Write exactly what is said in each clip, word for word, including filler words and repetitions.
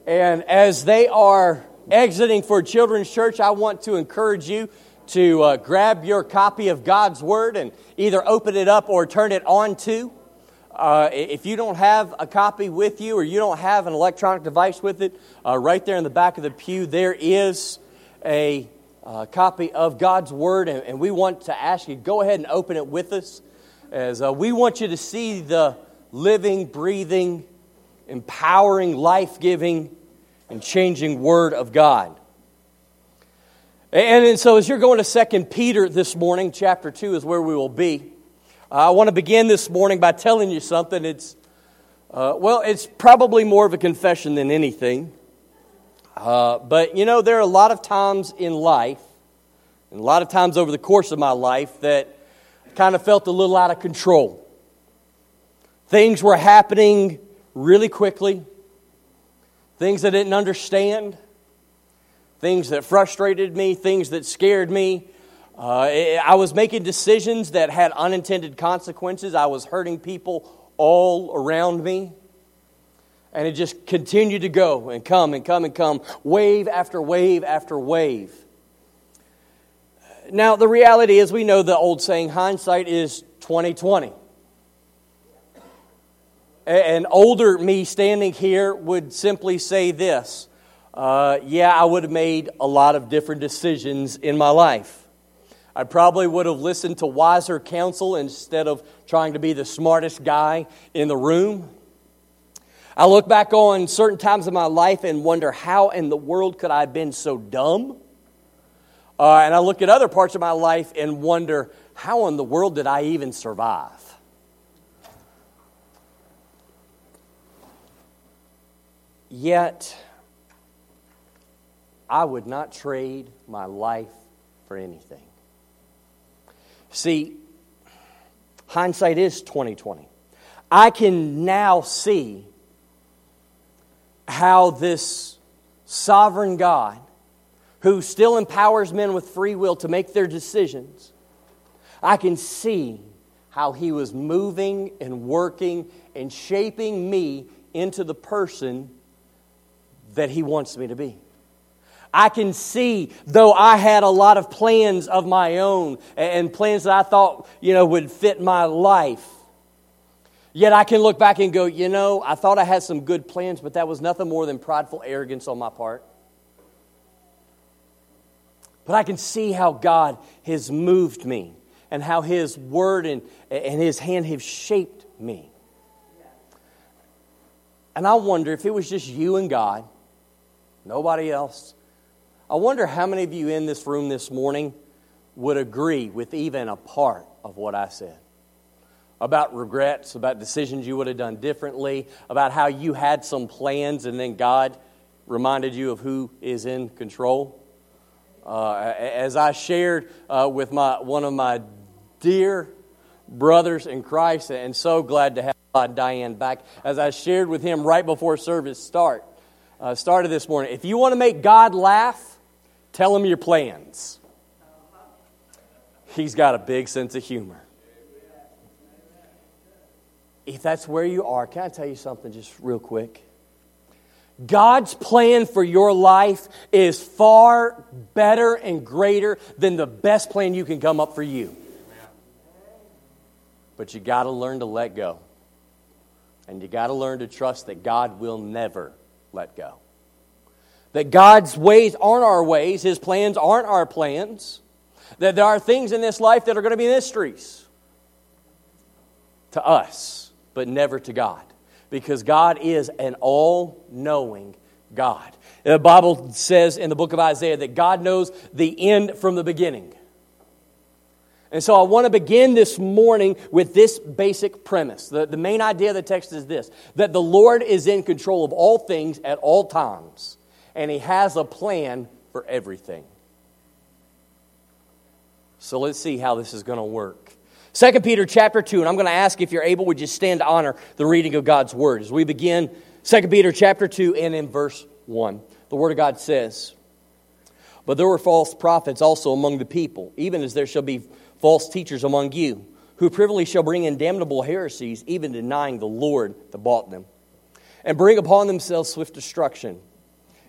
And as they are exiting for Children's Church, I want to encourage you to uh, grab your copy of God's Word and either open it up or turn it on to. Uh, if you don't have a copy with you or you don't have an electronic device with it, uh, right there in the back of the pew, there is a uh, copy of God's Word. And, and we want to ask you, go ahead and open it with us, as uh, we want you to see the living, breathing, empowering, life-giving, and changing Word of God. And, and so as you're going to Second Peter this morning, chapter two is where we will be. Uh, I want to begin this morning by telling you something. It's, uh, well, it's probably more of a confession than anything. Uh, but, you know, there are a lot of times in life, and a lot of times over the course of my life, that I kind of felt a little out of control. Things were happening really quickly. Things I didn't understand, things that frustrated me, things that scared me. Uh, I was making decisions that had unintended consequences. I was hurting people all around me. And it just continued to go and come and come and come, wave after wave after wave. Now, the reality is, we know the old saying, hindsight is twenty twenty. An older me standing here would simply say this, uh, yeah, I would have made a lot of different decisions in my life. I probably would have listened to wiser counsel instead of trying to be the smartest guy in the room. I look back on certain times of my life and wonder, how in the world could I have been so dumb? Uh, and I look at other parts of my life and wonder, how in the world did I even survive? Yet, I would not trade my life for anything. See, hindsight is twenty twenty. I can now see how this sovereign God, who still empowers men with free will to make their decisions, I can see how He was moving and working and shaping me into the person that He wants me to be. I can see, though I had a lot of plans of my own and plans that I thought, you know, would fit my life, yet I can look back and go, you know, I thought I had some good plans, but that was nothing more than prideful arrogance on my part. But I can see how God has moved me and how His Word and, and His hand have shaped me. And I wonder if it was just you and God, nobody else, I wonder how many of you in this room this morning would agree with even a part of what I said. About regrets, about decisions you would have done differently, about how you had some plans and then God reminded you of who is in control. Uh, as I shared uh, with my one of my dear brothers in Christ, and so glad to have Diane back, as I shared with him right before service start, uh, started this morning. If you want to make God laugh, tell Him your plans. He's got a big sense of humor. If that's where you are, can I tell you something just real quick? God's plan for your life is far better and greater than the best plan you can come up for you. But you got to learn to let go. And you got to learn to trust that God will never let go. That God's ways aren't our ways, His plans aren't our plans. That there are things in this life that are going to be mysteries to us, but never to God. Because God is an all-knowing God. The Bible says in the book of Isaiah that God knows the end from the beginning. And so I want to begin this morning with this basic premise. The, the main idea of the text is this: that the Lord is in control of all things at all times, and He has a plan for everything. So let's see how this is going to work. Second Peter chapter two, and I'm going to ask if you're able, would you stand to honor the reading of God's Word as we begin Second Peter chapter two and in verse one. The Word of God says, "But there were false prophets also among the people, even as there shall be false teachers among you, who privily shall bring in damnable heresies, even denying the Lord that bought them, and bring upon themselves swift destruction.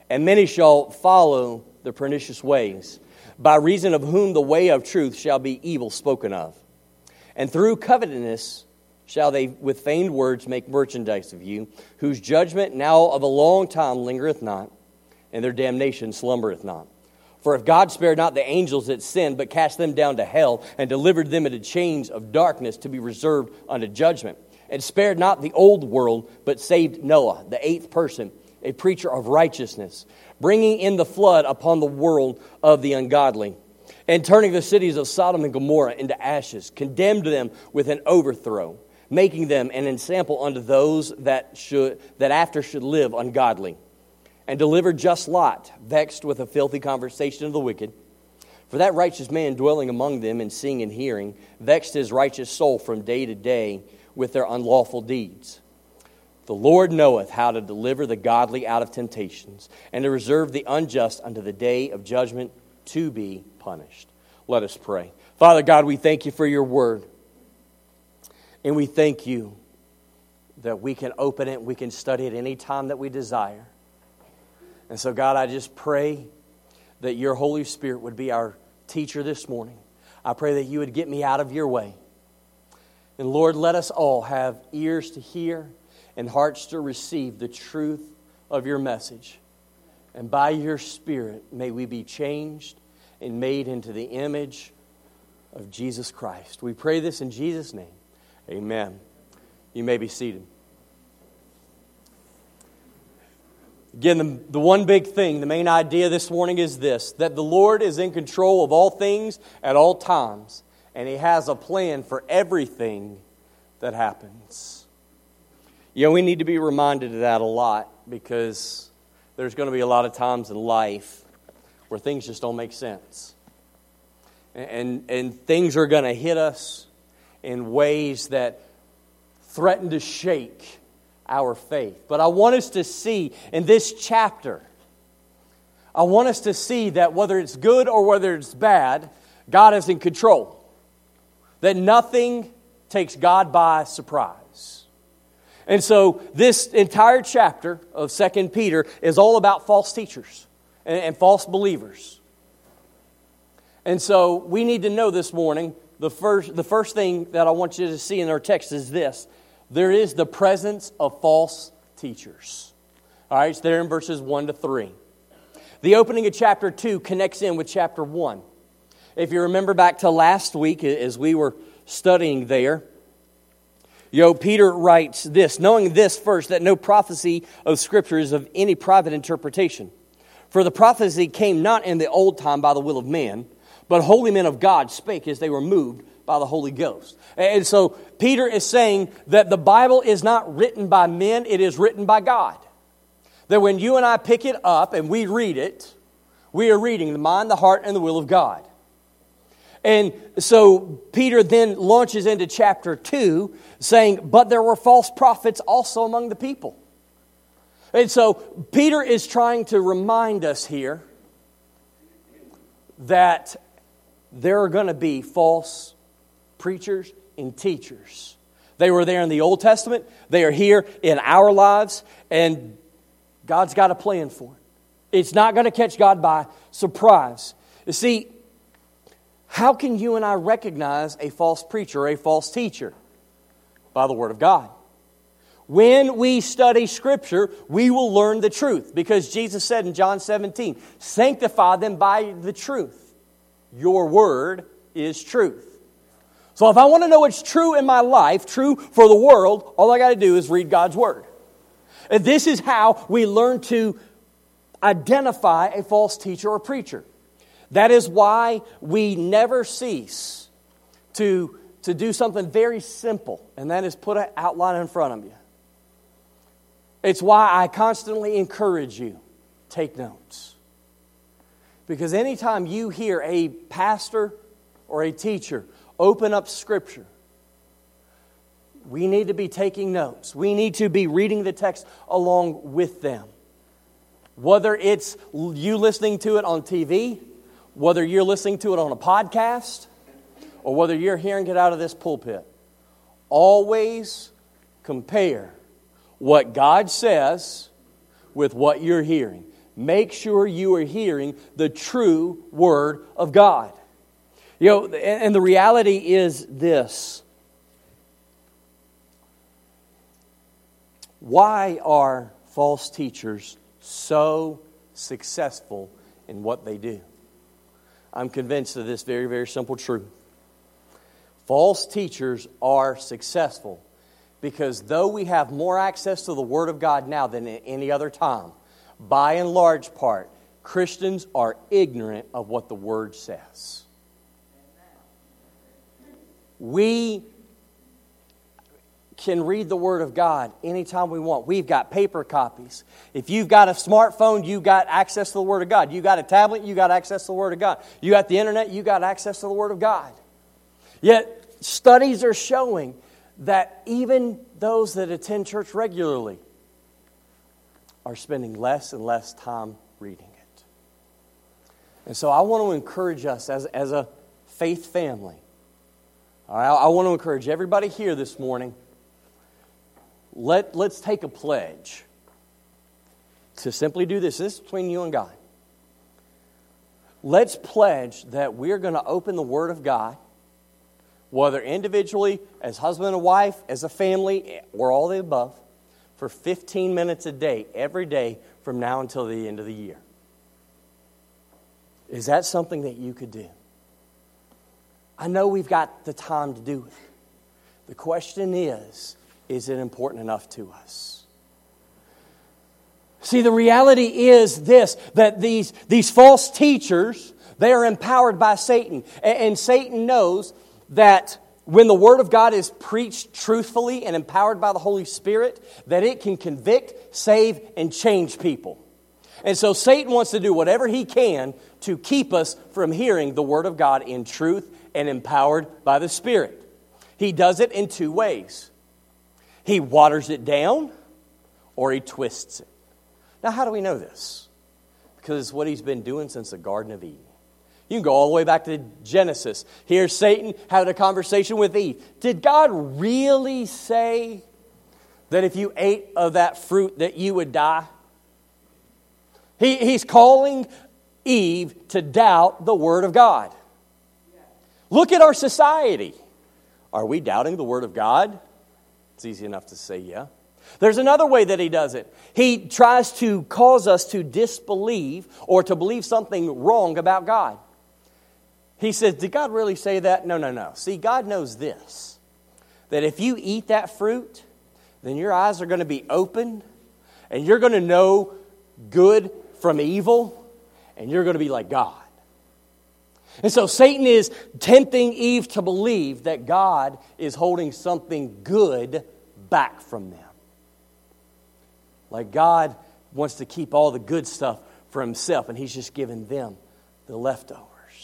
and many shall follow the pernicious ways, by reason of whom the way of truth shall be evil spoken of. And through covetousness shall they with feigned words make merchandise of you, whose judgment now of a long time lingereth not, and their damnation slumbereth not. For if God spared not the angels that sinned, but cast them down to hell, and delivered them into chains of darkness to be reserved unto judgment, and spared not the old world, but saved Noah, the eighth person, a preacher of righteousness, bringing in the flood upon the world of the ungodly, and turning the cities of Sodom and Gomorrah into ashes, condemned them with an overthrow, making them an ensample unto those that should that after should live ungodly, and delivered just Lot, vexed with a filthy conversation of the wicked. For that righteous man dwelling among them and seeing and hearing, vexed his righteous soul from day to day with their unlawful deeds. The Lord knoweth how to deliver the godly out of temptations, and to reserve the unjust unto the day of judgment to be punished. Let us pray. Father God, we thank you for your word. And we thank you that we can open it, we can study it any time that we desire. And so, God, I just pray that your Holy Spirit would be our teacher this morning. I pray that you would get me out of your way. And Lord, let us all have ears to hear and hearts to receive the truth of your message. And by your Spirit, may we be changed and made into the image of Jesus Christ. We pray this in Jesus' name. Amen. You may be seated. Again, the, the one big thing, the main idea this morning is this, that the Lord is in control of all things at all times, and He has a plan for everything that happens. You know, we need to be reminded of that a lot, because there's going to be a lot of times in life where things just don't make sense. And, and, and things are going to hit us in ways that threaten to shake our faith. But I want us to see in this chapter, I want us to see that whether it's good or whether it's bad, God is in control. That nothing takes God by surprise. And so this entire chapter of Second Peter is all about false teachers and, and false believers. And so we need to know this morning, The first, the first thing that I want you to see in our text is this. There is the presence of false teachers. All right, it's there in verses one to three. The opening of chapter two connects in with chapter one. If you remember back to last week as we were studying there, you know, Peter writes this, knowing this first, that no prophecy of Scripture is of any private interpretation. For the prophecy came not in the old time by the will of man, but holy men of God spake as they were moved by the Holy Ghost. And so Peter is saying that the Bible is not written by men, it is written by God. That when you and I pick it up and we read it, we are reading the mind, the heart, and the will of God. And so Peter then launches into chapter two saying, but there were false prophets also among the people. And so Peter is trying to remind us here that there are going to be false preachers and teachers. They were there in the Old Testament. They are here in our lives. And God's got a plan for it. It's not going to catch God by surprise. You see, how can you and I recognize a false preacher or a false teacher? By the Word of God. When we study Scripture, we will learn the truth. Because Jesus said in John seventeen, sanctify them by the truth. Your word is truth. So if I want to know what's true in my life, true for the world, all I got to do is read God's Word. And this is how we learn to identify a false teacher or preacher. That is why we never cease to, to do something very simple, and that is put an outline in front of you. It's why I constantly encourage you, take notes. Because anytime you hear a pastor or a teacher open up Scripture, we need to be taking notes. We need to be reading the text along with them. Whether it's you listening to it on T V, whether you're listening to it on a podcast, or whether you're hearing it out of this pulpit, always compare what God says with what you're hearing. make sure you are hearing the true Word of God. You know, and the reality is this. Why are false teachers so successful in what they do? I'm convinced of this very, very simple truth. False teachers are successful because though we have more access to the Word of God now than at any other time, by and large part, Christians are ignorant of what the Word says. We can read the Word of God anytime we want. We've got paper copies. If you've got a smartphone, you've got access to the Word of God. You got a tablet, you got access to the Word of God. You got the internet, you got access to the Word of God. Yet, studies are showing that even those that attend church regularly are spending less and less time reading it. And so I want to encourage us as, as a faith family. All right, I want to encourage everybody here this morning. Let, let's take a pledge to simply do this. This is between you and God. Let's pledge that we're going to open the Word of God, whether individually, as husband and wife, as a family, or all the above, for fifteen minutes a day, every day, from now until the end of the year. Is that something that you could do? I know we've got the time to do it. The question is, is it important enough to us? See, the reality is this, that these, these false teachers, they are empowered by Satan. And, and Satan knows that when the Word of God is preached truthfully and empowered by the Holy Spirit, that it can convict, save, and change people. And so Satan wants to do whatever he can to keep us from hearing the Word of God in truth and empowered by the Spirit. He does it in two ways. He waters it down or he twists it. Now, how do we know this? Because it's what he's been doing since the Garden of Eden. You can go all the way back to Genesis. Here's Satan having a conversation with Eve. Did God really say that if you ate of that fruit that you would die? He, he's calling Eve to doubt the Word of God. Look at our society. Are we doubting the Word of God? It's easy enough to say yeah. There's another way that he does it. He tries to cause us to disbelieve or to believe something wrong about God. He says, did God really say that? No, no, no. See, God knows this, that if you eat that fruit, then your eyes are going to be opened and you're going to know good from evil and you're going to be like God. And so Satan is tempting Eve to believe that God is holding something good back from them. Like God wants to keep all the good stuff for himself and he's just giving them the leftovers.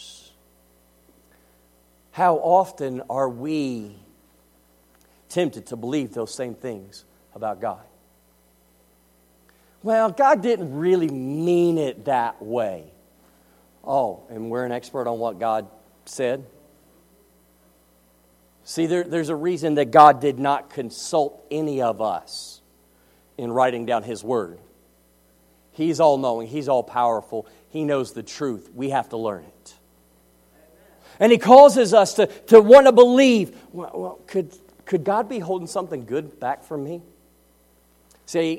How often are we tempted to believe those same things about God? Well, God didn't really mean it that way. Oh, and we're an expert on what God said? See, there, there's a reason that God did not consult any of us in writing down His Word. He's all-knowing. He's all-powerful. He knows the truth. We have to learn it. And He causes us to, to want to believe, well, well, could, could God be holding something good back from me? See,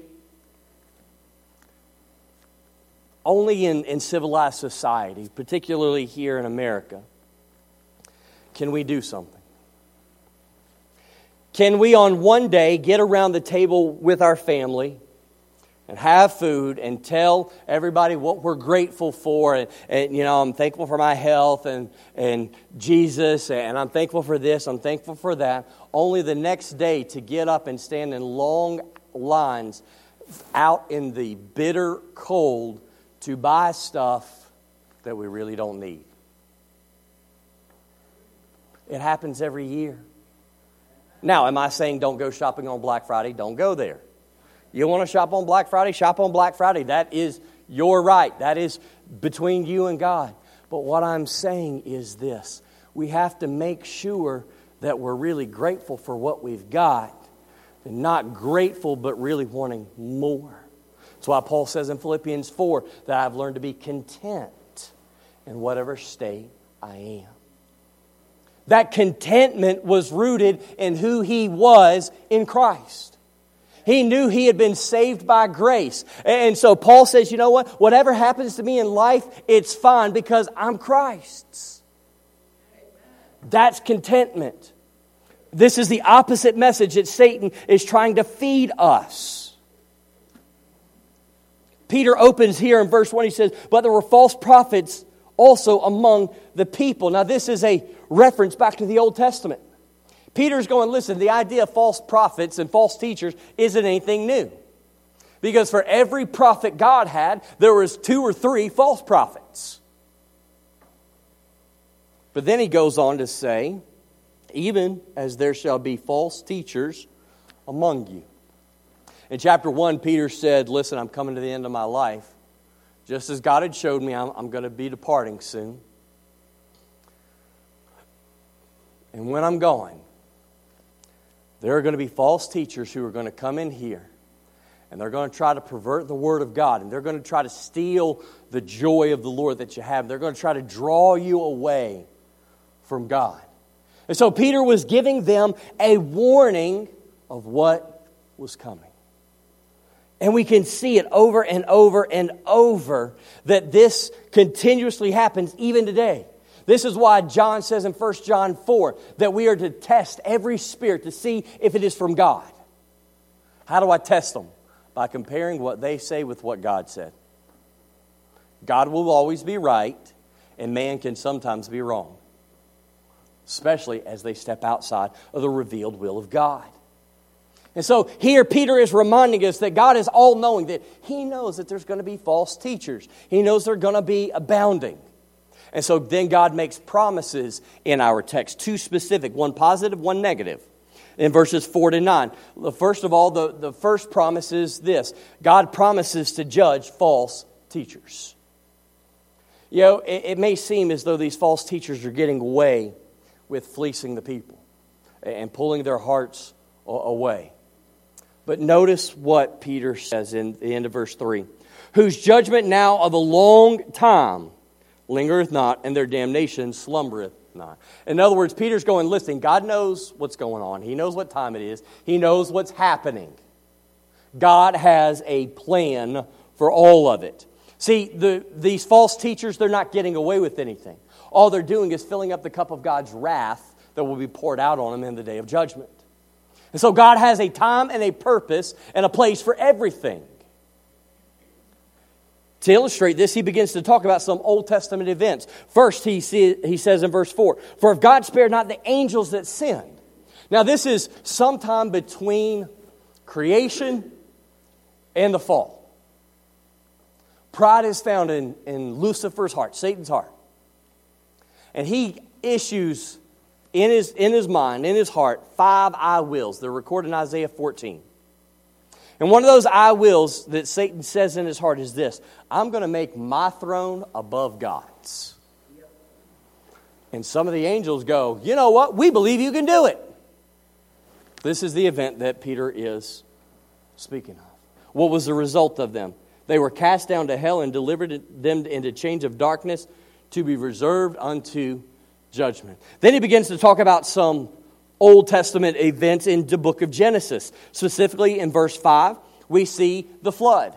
only in, in civilized society, particularly here in America, can we do something. Can we on one day get around the table with our family and have food and tell everybody what we're grateful for? And, and you know, I'm thankful for my health and, and Jesus, and I'm thankful for this, I'm thankful for that. Only the next day to get up and stand in long lines out in the bitter cold to buy stuff that we really don't need. It happens every year. Now, am I saying don't go shopping on Black Friday? Don't go there. You want to shop on Black Friday? Shop on Black Friday. That is your right. That is between you and God. But what I'm saying is this. We have to make sure that we're really grateful for what we've got and not grateful but really wanting more. That's why Paul says in Philippians four that I've learned to be content in whatever state I am. That contentment was rooted in who he was in Christ. He knew he had been saved by grace. And so Paul says, you know what? Whatever happens to me in life, it's fine because I'm Christ's. That's contentment. This is the opposite message that Satan is trying to feed us. Peter opens here in verse one. He says, but there were false prophets also among the people. Now this is a reference back to the Old Testament. Peter's going, listen, the idea of false prophets and false teachers isn't anything new. Because for every prophet God had, there was two or three false prophets. But then he goes on to say, even as there shall be false teachers among you. In chapter one, Peter said, listen, I'm coming to the end of my life. Just as God had showed me, I'm, I'm going to be departing soon. And when I'm gone, there are going to be false teachers who are going to come in here. And they're going to try to pervert the Word of God. And they're going to try to steal the joy of the Lord that you have. They're going to try to draw you away from God. And so Peter was giving them a warning of what was coming. And we can see it over and over and over that this continuously happens even today. This is why John says in First John four that we are to test every spirit to see if it is from God. How do I test them? By comparing what they say with what God said. God will always be right, and man can sometimes be wrong. Especially as they step outside of the revealed will of God. And so here Peter is reminding us that God is all-knowing, that He knows that there's going to be false teachers. He knows they're going to be abounding. And so then God makes promises in our text, two specific, one positive, one negative, in verses four to nine. First of all, the, the first promise is this. God promises to judge false teachers. You know, it, it may seem as though these false teachers are getting away with fleecing the people and pulling their hearts away. But notice what Peter says in the end of verse three. Whose judgment now of a long time lingereth not, and their damnation slumbereth not. In other words, Peter's going, listen, God knows what's going on. He knows what time it is. He knows what's happening. God has a plan for all of it. See, the, these false teachers, they're not getting away with anything. All they're doing is filling up the cup of God's wrath that will be poured out on them in the day of judgment. And so God has a time and a purpose and a place for everything. To illustrate this, he begins to talk about some Old Testament events. First, he, see, he says in verse four, for if God spared not the angels that sinned. Now, this is sometime between creation and the fall. Pride is found in, in Lucifer's heart, Satan's heart. And he issues in his, in his mind, in his heart, five I wills. They're recorded in Isaiah fourteen. And one of those I wills that Satan says in his heart is this: I'm going to make my throne above God's. And some of the angels go, you know what? We believe you can do it. This is the event that Peter is speaking of. What was the result of them? They were cast down to hell and delivered them into chains of darkness to be reserved unto judgment. Then he begins to talk about some Old Testament events in the book of Genesis. Specifically in verse five, we see the flood.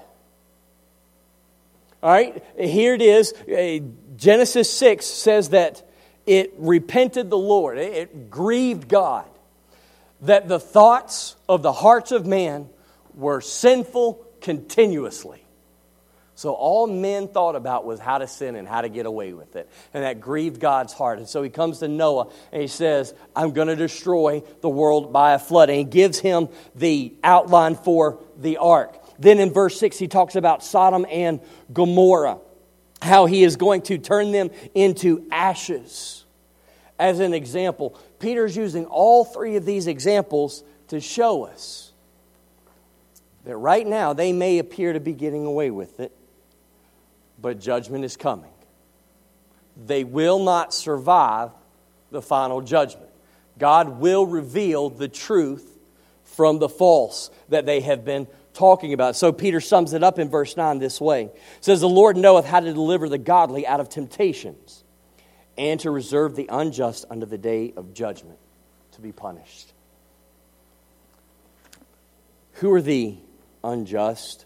All right, here it is. Genesis six says that it repented the Lord. It grieved God. That the thoughts of the hearts of man were sinful continuously. So all men thought about was how to sin and how to get away with it. And that grieved God's heart. And so he comes to Noah and he says, I'm going to destroy the world by a flood. And he gives him the outline for the ark. Then in verse six, he talks about Sodom and Gomorrah. How he is going to turn them into ashes. As an example, Peter's using all three of these examples to show us that right now they may appear to be getting away with it. But judgment is coming. They will not survive the final judgment. God will reveal the truth from the false that they have been talking about. So Peter sums it up in verse nine this way. It says, the Lord knoweth how to deliver the godly out of temptations, and to reserve the unjust unto the day of judgment, to be punished. Who are the unjust?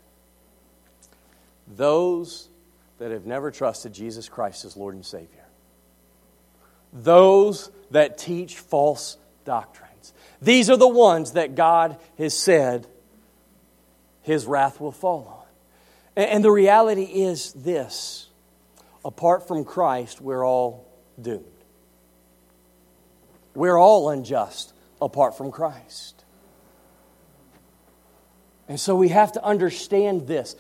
Those that have never trusted Jesus Christ as Lord and Savior. Those that teach false doctrines. These are the ones that God has said His wrath will fall on. And the reality is this: apart from Christ, we're all doomed. We're all unjust apart from Christ. And so we have to understand this,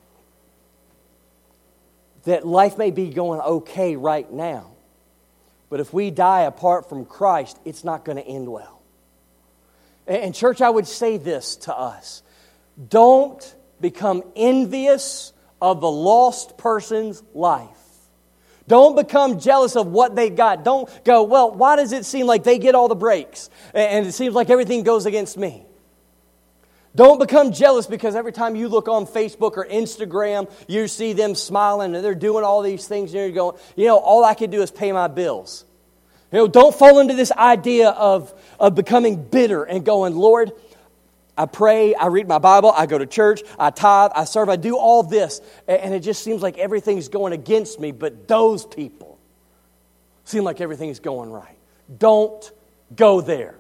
that life may be going okay right now, but if we die apart from Christ, it's not going to end well. And church, I would say this to us: don't become envious of the lost person's life. Don't become jealous of what they got. Don't go, well, why does it seem like they get all the breaks and it seems like everything goes against me? Don't become jealous because every time you look on Facebook or Instagram, you see them smiling and they're doing all these things, and you're going, you know, all I can do is pay my bills. You know, don't fall into this idea of, of becoming bitter and going, Lord, I pray, I read my Bible, I go to church, I tithe, I serve, I do all this, and it just seems like everything's going against me, but those people seem like everything's going right. Don't go there.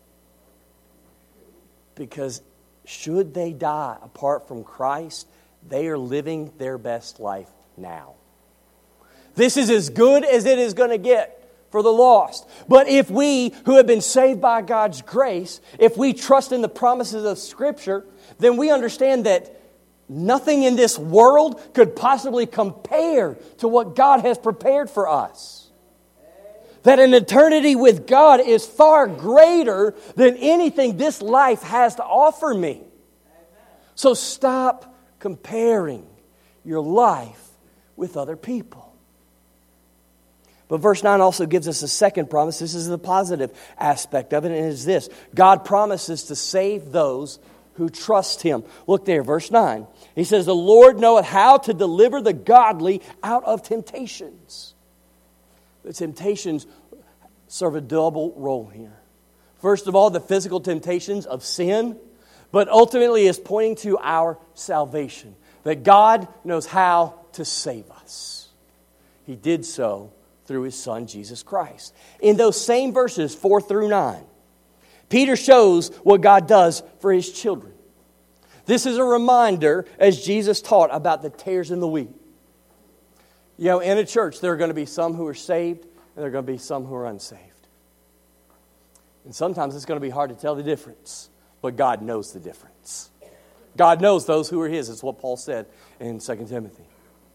Because should they die apart from Christ, they are living their best life now. This is as good as it is going to get for the lost. But if we who have been saved by God's grace, if we trust in the promises of Scripture, then we understand that nothing in this world could possibly compare to what God has prepared for us. That an eternity with God is far greater than anything this life has to offer me. So stop comparing your life with other people. But verse nine also gives us a second promise. This is the positive aspect of it, and it is this: God promises to save those who trust Him. Look there, verse nine. He says, the Lord knoweth how to deliver the godly out of temptations. The temptations serve a double role here. First of all, the physical temptations of sin, but ultimately is pointing to our salvation. That God knows how to save us. He did so through His Son, Jesus Christ. In those same verses, four through nine, Peter shows what God does for His children. This is a reminder, as Jesus taught, about the tares in the wheat. You know, in a church, there are going to be some who are saved, and there are going to be some who are unsaved. And sometimes it's going to be hard to tell the difference, but God knows the difference. God knows those who are His. It's what Paul said in Second Timothy.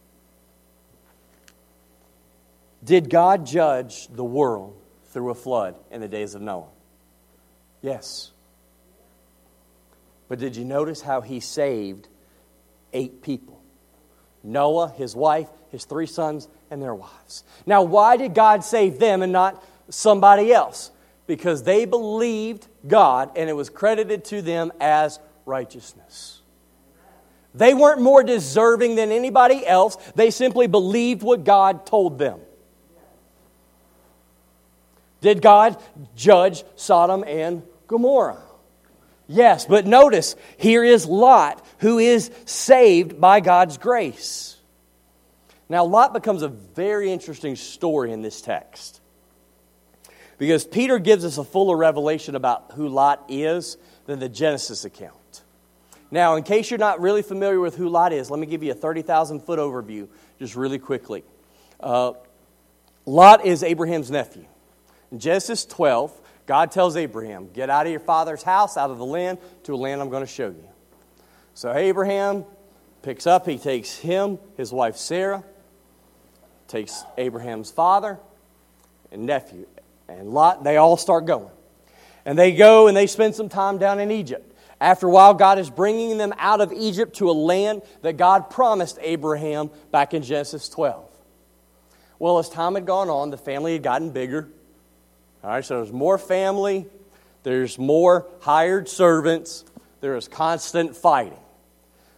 Did God judge the world through a flood in the days of Noah? Yes. But did you notice how He saved eight people? Noah, his wife, his three sons, and their wives. Now, why did God save them and not somebody else? Because they believed God, and it was credited to them as righteousness. They weren't more deserving than anybody else. They simply believed what God told them. Did God judge Sodom and Gomorrah? Yes, but notice, here is Lot, who is saved by God's grace. Now, Lot becomes a very interesting story in this text, because Peter gives us a fuller revelation about who Lot is than the Genesis account. Now, in case you're not really familiar with who Lot is, let me give you a thirty thousand foot overview just really quickly. Uh, Lot is Abraham's nephew. In Genesis twelve, God tells Abraham, get out of your father's house, out of the land, to a land I'm going to show you. So Abraham picks up, he takes him, his wife Sarah, takes Abraham's father and nephew, and Lot, they all start going. And they go and they spend some time down in Egypt. After a while, God is bringing them out of Egypt to a land that God promised Abraham back in Genesis twelve. Well, as time had gone on, the family had gotten bigger. All right, so there's more family, there's more hired servants, there is constant fighting.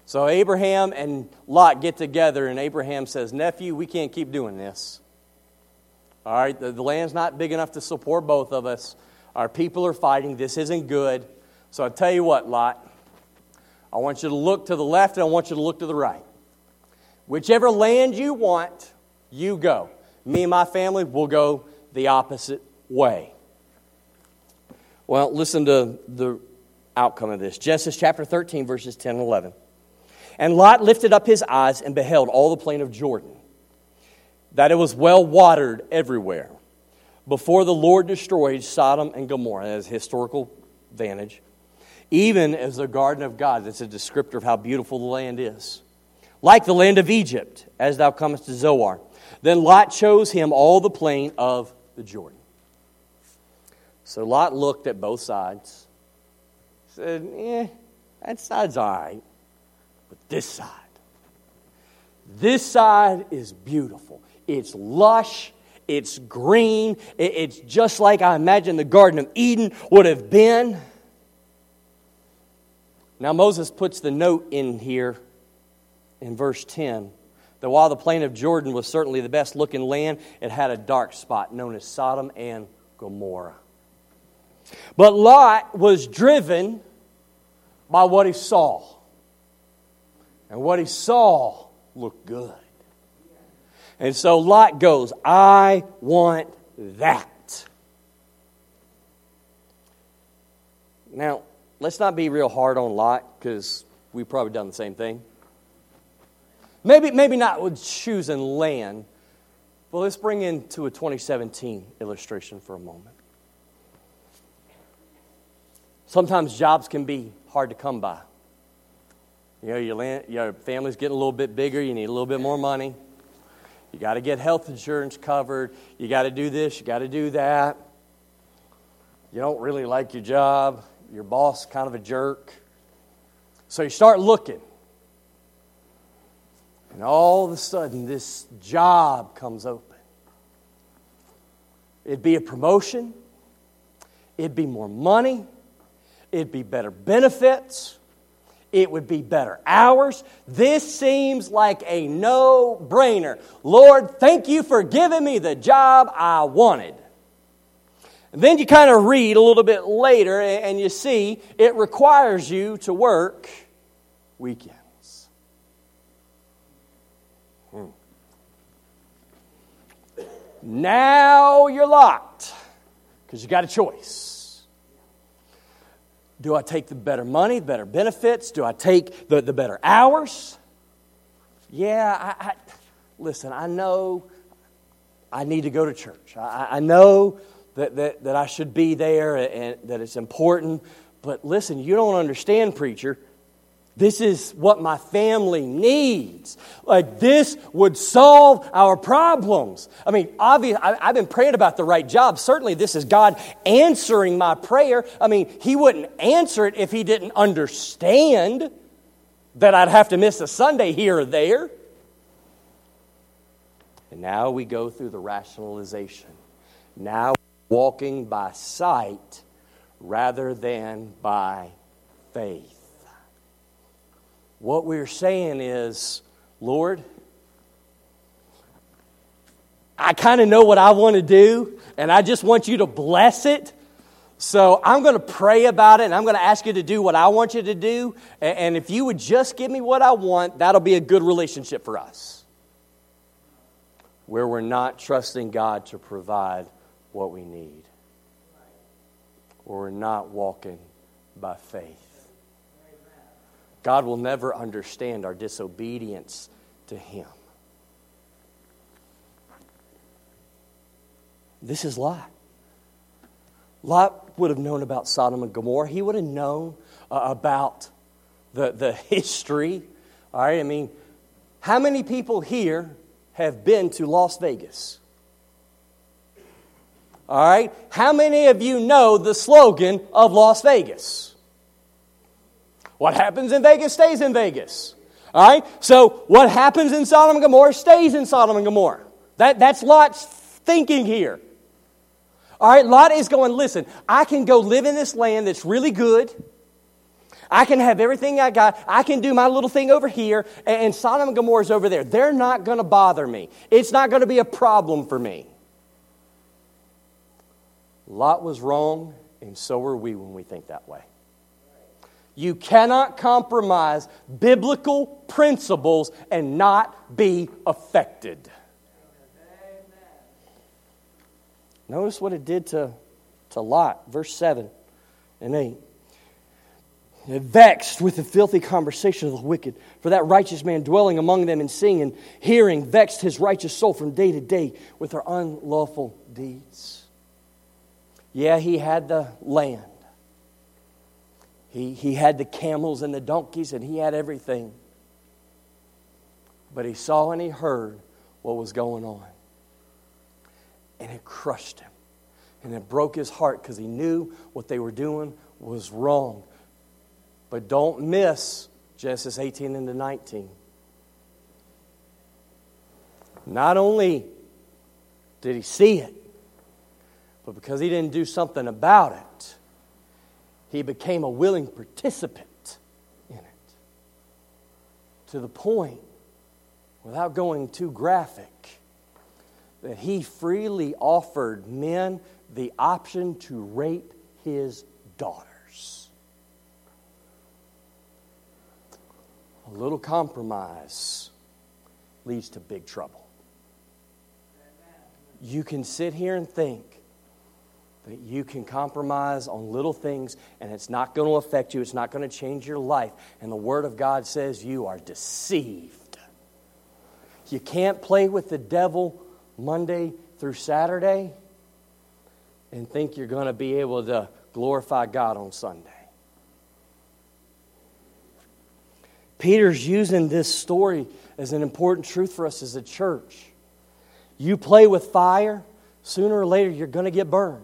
So Abraham and Lot get together, and Abraham says, nephew, we can't keep doing this. All right, the, the land's not big enough to support both of us. Our people are fighting. This isn't good. So I tell you what, Lot, I want you to look to the left and I want you to look to the right. Whichever land you want, you go. Me and my family will go the opposite way. Well, listen to the outcome of this. Genesis chapter thirteen, verses ten and eleven. And Lot lifted up his eyes and beheld all the plain of Jordan, that it was well watered everywhere, before the Lord destroyed Sodom and Gomorrah, as historical vantage, even as the garden of God. That's a descriptor of how beautiful the land is. Like the land of Egypt, as thou comest to Zoar. Then Lot chose him all the plain of the Jordan. So Lot looked at both sides, said, eh, that side's all right. But this side, this side is beautiful. It's lush. It's green. It's just like I imagine the Garden of Eden would have been. Now Moses puts the note in here in verse ten that while the plain of Jordan was certainly the best looking land, it had a dark spot known as Sodom and Gomorrah. But Lot was driven by what he saw. And what he saw looked good. And so Lot goes, I want that. Now, let's not be real hard on Lot, because we've probably done the same thing. Maybe, maybe not with choosing land, but let's bring into a twenty seventeen illustration for a moment. Sometimes jobs can be hard to come by. You know, your, land, your family's getting a little bit bigger. You need a little bit more money. You got to get health insurance covered. You got to do this. You got to do that. You don't really like your job. Your boss is kind of a jerk. So you start looking. And all of a sudden, this job comes open. It'd be a promotion. It'd be more money. It'd be better benefits. It would be better hours. This seems like a no-brainer. Lord, thank you for giving me the job I wanted. And then you kind of read a little bit later and you see it requires you to work weekends. Hmm. Now you're locked because you got a choice. Do I take the better money, the better benefits? Do I take the, the better hours? Yeah, I, I, listen, I know I need to go to church. I, I know that, that, that I should be there and that it's important. But listen, you don't understand, preacher. This is what my family needs. Like, this would solve our problems. I mean, obviously, I've been praying about the right job. Certainly, this is God answering my prayer. I mean, He wouldn't answer it if He didn't understand that I'd have to miss a Sunday here or there. And now we go through the rationalization. Now walking by sight rather than by faith. What we're saying is, Lord, I kind of know what I want to do, and I just want you to bless it. So I'm going to pray about it, and I'm going to ask you to do what I want you to do. And if you would just give me what I want, that'll be a good relationship for us. Where we're not trusting God to provide what we need. Or we're not walking by faith. God will never understand our disobedience to Him. This is Lot. Lot would have known about Sodom and Gomorrah. He would have known uh, about the, the history. All right, I mean, how many people here have been to Las Vegas? All right, how many of you know the slogan of Las Vegas? What happens in Vegas stays in Vegas. All right? So what happens in Sodom and Gomorrah stays in Sodom and Gomorrah. That, that's Lot's thinking here. All right? Lot is going, listen, I can go live in this land that's really good. I can have everything I got. I can do my little thing over here, and Sodom and Gomorrah is over there. They're not going to bother me. It's not going to be a problem for me. Lot was wrong, and so are we when we think that way. You cannot compromise biblical principles and not be affected. Notice what it did to, to Lot, verse seven and eight. It vexed with the filthy conversation of the wicked, for that righteous man dwelling among them and seeing and hearing vexed his righteous soul from day to day with their unlawful deeds. Yeah, he had the land. He, he had the camels and the donkeys, and he had everything. But he saw and he heard what was going on. And it crushed him. And it broke his heart because he knew what they were doing was wrong. But don't miss Genesis eighteen into nineteen. Not only did he see it, but because he didn't do something about it, he became a willing participant in it. To the point, without going too graphic, that he freely offered men the option to rape his daughters. A little compromise leads to big trouble. You can sit here and think that you can compromise on little things and it's not going to affect you, it's not going to change your life. And the Word of God says you are deceived. You can't play with the devil Monday through Saturday and think you're going to be able to glorify God on Sunday. Peter's using this story as an important truth for us as a church. You play with fire, sooner or later you're going to get burned.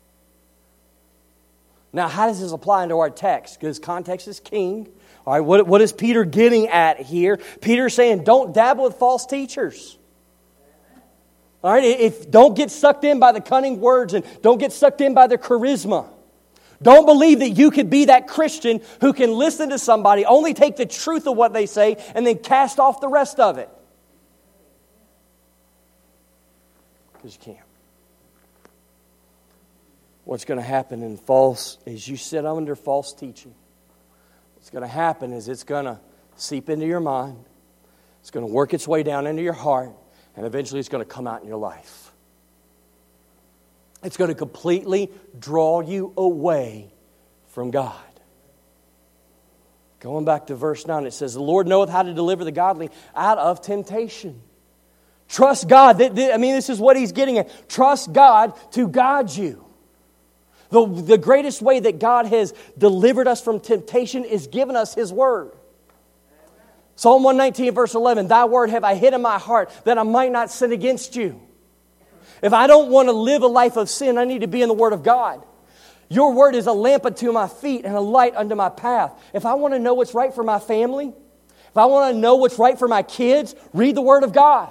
Now, how does this apply into our text? Because context is king. All right, what, what is Peter getting at here? Peter's saying, don't dabble with false teachers. All right, if, don't get sucked in by the cunning words and don't get sucked in by their charisma. Don't believe that you could be that Christian who can listen to somebody, only take the truth of what they say, and then cast off the rest of it. Because you can't. What's going to happen in false, as you sit under false teaching, what's going to happen is it's going to seep into your mind. It's going to work its way down into your heart. And eventually it's going to come out in your life. It's going to completely draw you away from God. Going back to verse nine, it says, the Lord knoweth how to deliver the godly out of temptation. Trust God. I mean, this is what he's getting at. Trust God to guide you. The, the greatest way that God has delivered us from temptation is given us His Word. Psalm one nineteen, verse eleven, Thy word have I hid in my heart, that I might not sin against you. If I don't want to live a life of sin, I need to be in the Word of God. Your Word is a lamp unto my feet and a light unto my path. If I want to know what's right for my family, if I want to know what's right for my kids, read the Word of God.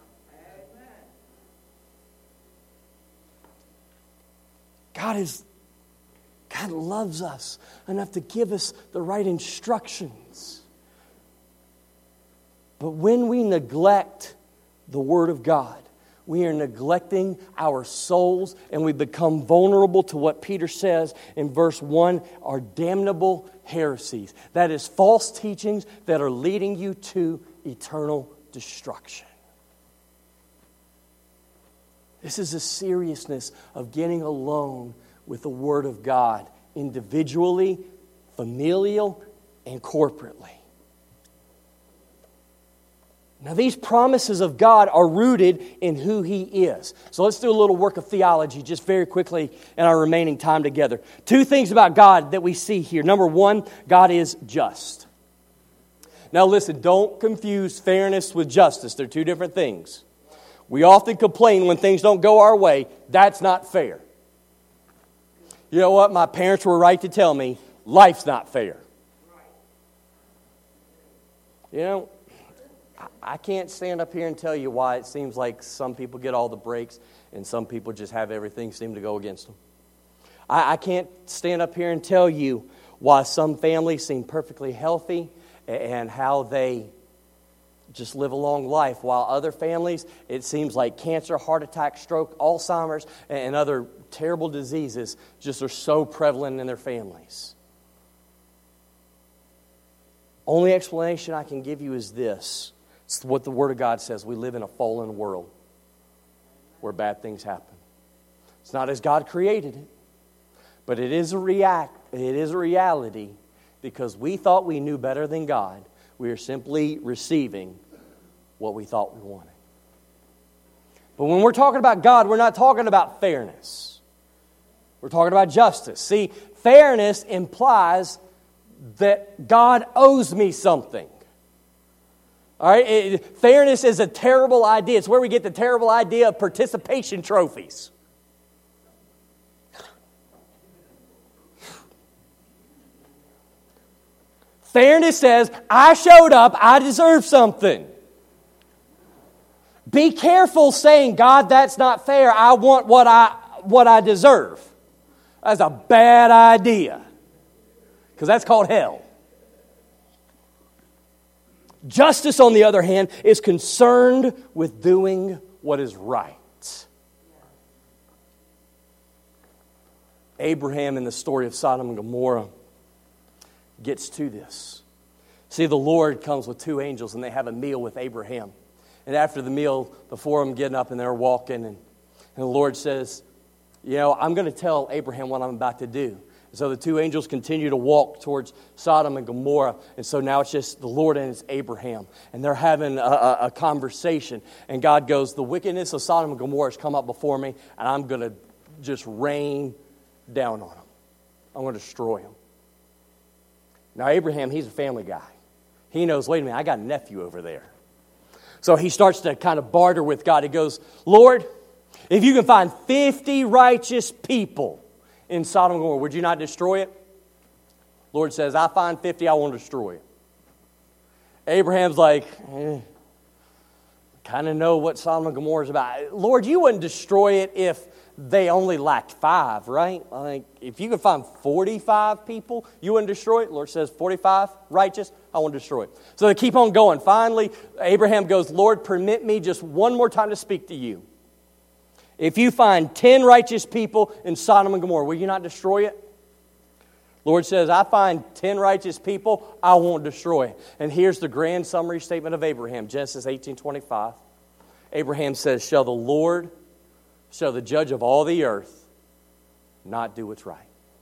God is, God loves us enough to give us the right instructions. But when we neglect the Word of God, we are neglecting our souls and we become vulnerable to what Peter says in verse one, are damnable heresies. That is false teachings that are leading you to eternal destruction. This is the seriousness of getting alone with the Word of God, individually, familial, and corporately. Now, these promises of God are rooted in who He is. So let's do a little work of theology just very quickly in our remaining time together. Two things about God that we see here. Number one, God is just. Now listen, don't confuse fairness with justice. They're two different things. We often complain when things don't go our way. That's not fair. You know what? My parents were right to tell me, life's not fair. You know, I can't stand up here and tell you why it seems like some people get all the breaks and some people just have everything seem to go against them. I, I can't stand up here and tell you why some families seem perfectly healthy and how they just live a long life, while other families, it seems like cancer, heart attack, stroke, Alzheimer's, and other terrible diseases just are so prevalent in their families. Only explanation I can give you is this. It's what the Word of God says. We live in a fallen world where bad things happen. It's not as God created it, but it is a react. It is a reality because we thought we knew better than God. We are simply receiving what we thought we wanted. But when we're talking about God, we're not talking about fairness. We're talking about justice. See, fairness implies that God owes me something. All right? It, fairness is a terrible idea. It's where we get the terrible idea of participation trophies. Fairness says, I showed up, I deserve something. Be careful saying, God, that's not fair. I want what I what I deserve. That's a bad idea. Because that's called hell. Justice, on the other hand, is concerned with doing what is right. Abraham in the story of Sodom and Gomorrah gets to this. See, the Lord comes with two angels and they have a meal with Abraham. And after the meal, the four of them getting up and they're walking. And, and the Lord says, you know, I'm going to tell Abraham what I'm about to do. And so the two angels continue to walk towards Sodom and Gomorrah. And so now it's just the Lord and it's Abraham. And they're having a, a, a conversation. And God goes, the wickedness of Sodom and Gomorrah has come up before me. And I'm going to just rain down on them. I'm going to destroy them. Now Abraham, he's a family guy. He knows, wait a minute, I got a nephew over there. So he starts to kind of barter with God. He goes, Lord, if you can find fifty righteous people in Sodom and Gomorrah, would you not destroy it? Lord says, I find fifty, I won't destroy it. Abraham's like, eh, kind of know what Sodom and Gomorrah is about. Lord, you wouldn't destroy it if they only lacked five, right? Like, if you could find forty-five people, you wouldn't destroy it. Lord says, forty-five righteous, I won't destroy it. So they keep on going. Finally, Abraham goes, Lord, permit me just one more time to speak to you. If you find ten righteous people in Sodom and Gomorrah, will you not destroy it? Lord says, I find ten righteous people, I won't destroy it. And here's the grand summary statement of Abraham, Genesis eighteen twenty-five. Abraham says, shall the Lord, shall the judge of all the earth not do what's right?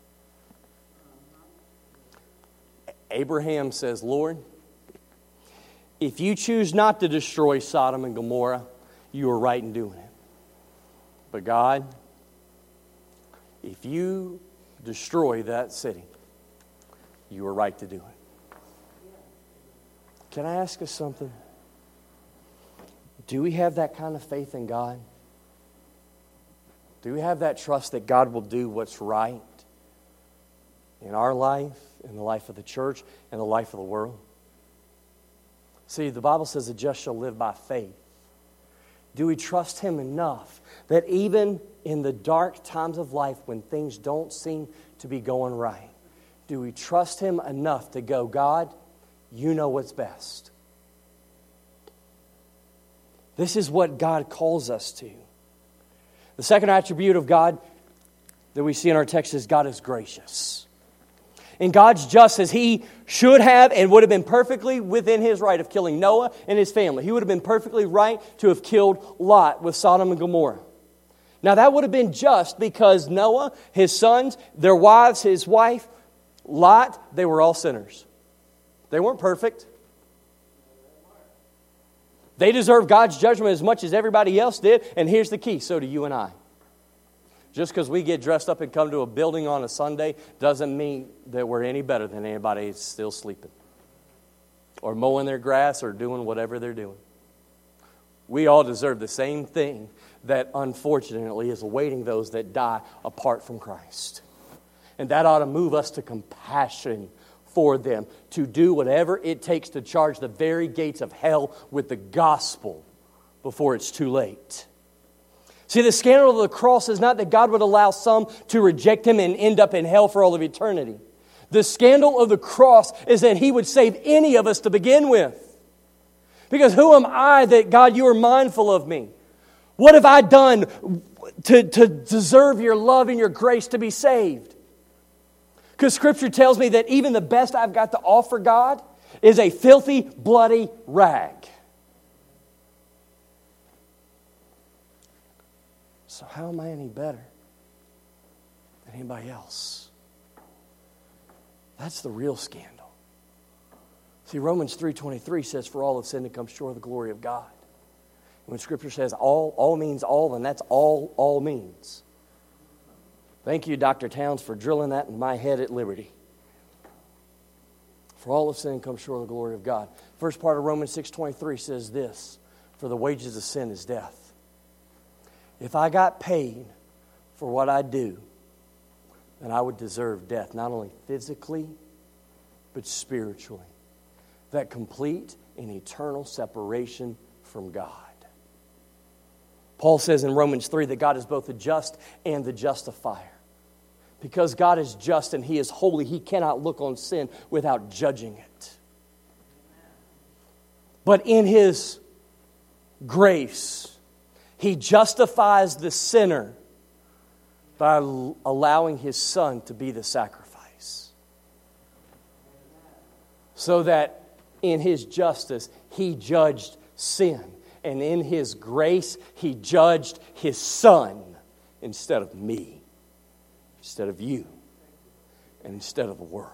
Abraham says, Lord, if you choose not to destroy Sodom and Gomorrah, you are right in doing it. But God, if you destroy that city, you are right to do it. Can I ask us something? Do we have that kind of faith in God? Do we have that trust that God will do what's right in our life, in the life of the church, in the life of the world? See, the Bible says the just shall live by faith. Do we trust Him enough that even in the dark times of life when things don't seem to be going right, do we trust Him enough to go, God, you know what's best? This is what God calls us to. The second attribute of God that we see in our text is God is gracious. And God's just as He should have and would have been perfectly within His right of killing Noah and his family. He would have been perfectly right to have killed Lot with Sodom and Gomorrah. Now that would have been just because Noah, his sons, their wives, his wife, Lot, they were all sinners. They weren't perfect. They deserve God's judgment as much as everybody else did. And here's the key, so do you and I. Just because we get dressed up and come to a building on a Sunday doesn't mean that we're any better than anybody that's still sleeping or mowing their grass or doing whatever they're doing. We all deserve the same thing that unfortunately is awaiting those that die apart from Christ. And that ought to move us to compassion for them, to do whatever it takes to charge the very gates of hell with the gospel before it's too late. See, the scandal of the cross is not that God would allow some to reject Him and end up in hell for all of eternity. The scandal of the cross is that He would save any of us to begin with. Because who am I that, God, you are mindful of me? What have I done to, to deserve your love and your grace to be saved? Because Scripture tells me that even the best I've got to offer God is a filthy, bloody rag. So how am I any better than anybody else? That's the real scandal. See, Romans three twenty-three says, for all have sinned and come short of the glory of God. When Scripture says all, all means all, then that's all all means. Thank you, Doctor Towns, for drilling that in my head at Liberty. For all of sin comes short of the glory of God. First part of Romans six twenty-three says this, for the wages of sin is death. If I got paid for what I do, then I would deserve death, not only physically, but spiritually. That complete and eternal separation from God. Paul says in Romans three that God is both the just and the justifier. Because God is just and He is holy, He cannot look on sin without judging it. But in His grace, He justifies the sinner by allowing His Son to be the sacrifice. So that in His justice, He judged sin. And in His grace, He judged His Son instead of me, instead of you, and instead of the world.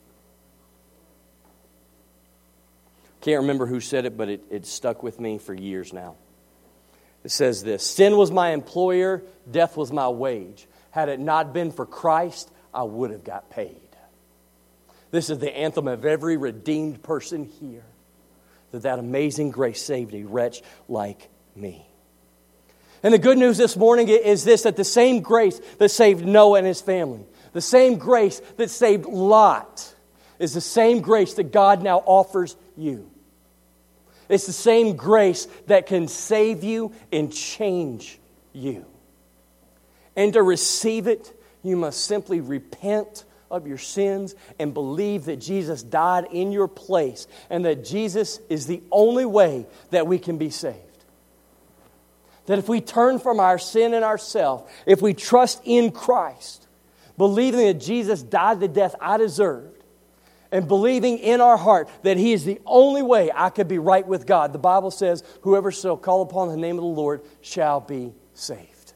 Can't remember who said it, but it, it stuck with me for years now. It says this, sin was my employer, death was my wage. Had it not been for Christ, I would have got paid. This is the anthem of every redeemed person here. That that amazing grace saved a wretch like me. And the good news this morning is this, that the same grace that saved Noah and his family, the same grace that saved Lot, is the same grace that God now offers you. It's the same grace that can save you and change you. And to receive it, you must simply repent of your sins and believe that Jesus died in your place and that Jesus is the only way that we can be saved. That if we turn from our sin and ourself, if we trust in Christ, believing that Jesus died the death I deserved, and believing in our heart that He is the only way I could be right with God, the Bible says, whoever shall call upon the name of the Lord shall be saved.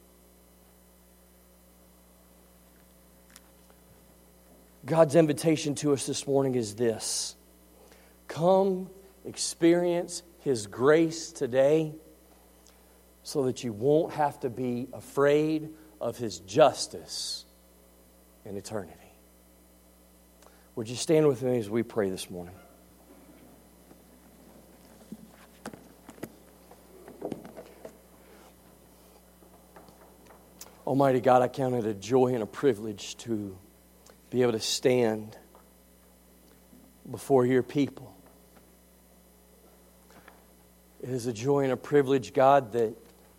God's invitation to us this morning is this. Come experience His grace today so that you won't have to be afraid of His justice in eternity. Would you stand with me as we pray this morning? Almighty God, I count it a joy and a privilege to be able to stand before your people. It is a joy and a privilege, God, that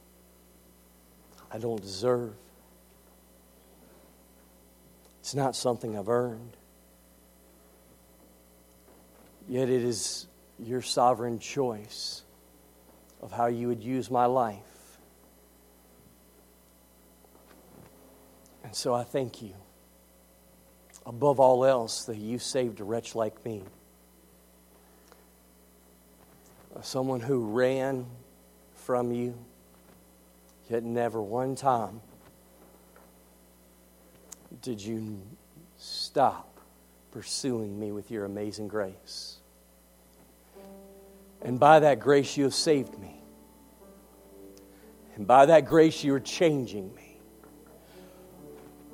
I don't deserve. It's not something I've earned. Yet it is your sovereign choice of how you would use my life. And so I thank you, above all else, that you saved a wretch like me. Someone who ran from you, yet never one time did you stop pursuing me with your amazing grace. And by that grace you have saved me. And by that grace you are changing me.